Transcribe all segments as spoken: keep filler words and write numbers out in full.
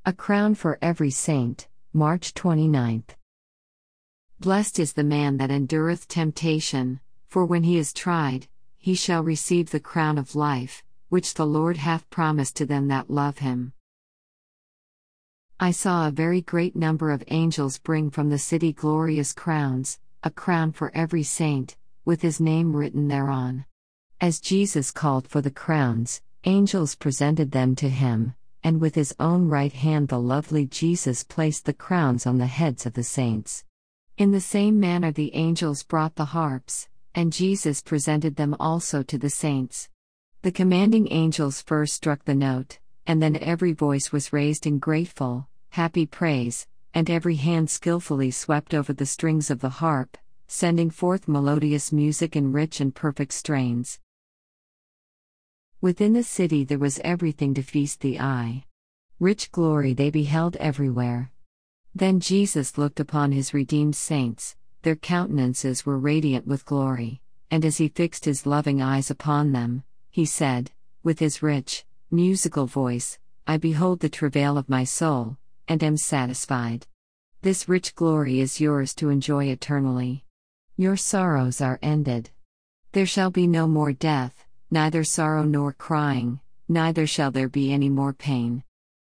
A crown for every saint, March twenty-ninth. Blessed is the man that endureth temptation, for when he is tried, he shall receive the crown of life, which the Lord hath promised to them that love him. I saw a very great number of angels bring from the city glorious crowns, a crown for every saint, with his name written thereon. As Jesus called for the crowns, angels presented them to him, and with his own right hand the lovely Jesus placed the crowns on the heads of the saints. In the same manner the angels brought the harps, and Jesus presented them also to the saints. The commanding angels first struck the note, and then every voice was raised in grateful, happy praise, and every hand skillfully swept over the strings of the harp, sending forth melodious music in rich and perfect strains. Within the city there was everything to feast the eye. Rich glory they beheld everywhere. Then Jesus looked upon his redeemed saints, their countenances were radiant with glory, and as he fixed his loving eyes upon them, he said, with his rich, musical voice, I behold the travail of my soul, and am satisfied. This rich glory is yours to enjoy eternally. Your sorrows are ended. There shall be no more death, neither sorrow nor crying, neither shall there be any more pain.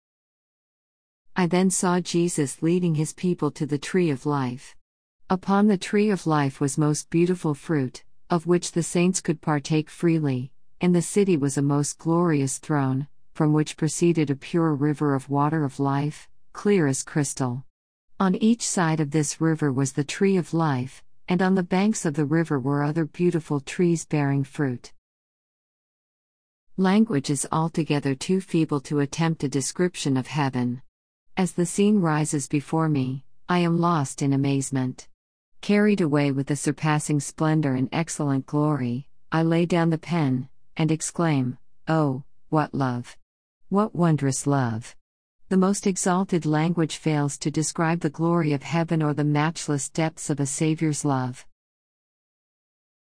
I then saw Jesus leading his people to the tree of life. Upon the tree of life was most beautiful fruit, of which the saints could partake freely. In the city was a most glorious throne, from which proceeded a pure river of water of life, clear as crystal. On each side of this river was the tree of life, and on the banks of the river were other beautiful trees bearing fruit. Language is altogether too feeble to attempt a description of heaven. As the scene rises before me, I am lost in amazement. Carried away with the surpassing splendor and excellent glory, I lay down the pen, and exclaim, Oh, what love! What wondrous love! The most exalted language fails to describe the glory of heaven or the matchless depths of a Saviour's love.